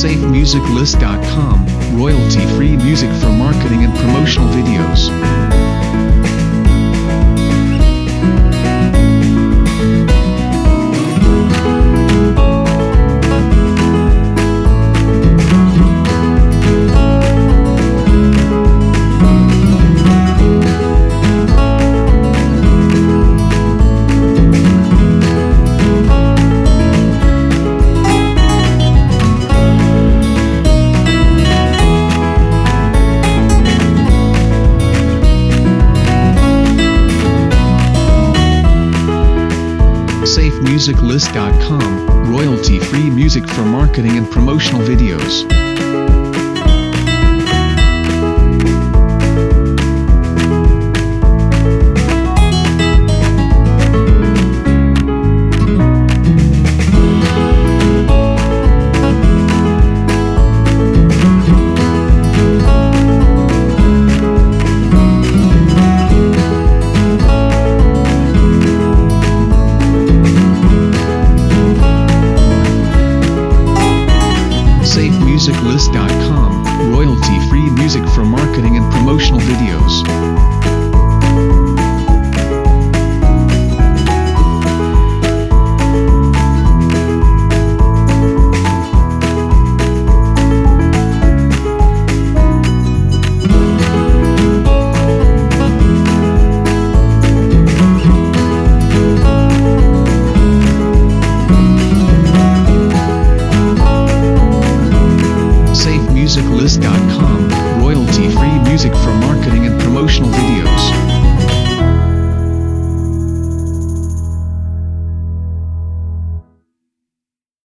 SafeMusicList.com, royalty-free music for marketing and promotional videos. SafeMusicList.com, royalty-free music for marketing and promotional videos. SafeMusicList.com, royalty-free music for marketing and promotional videos. SafeMusicList.com, royalty-free music for marketing and promotional videos.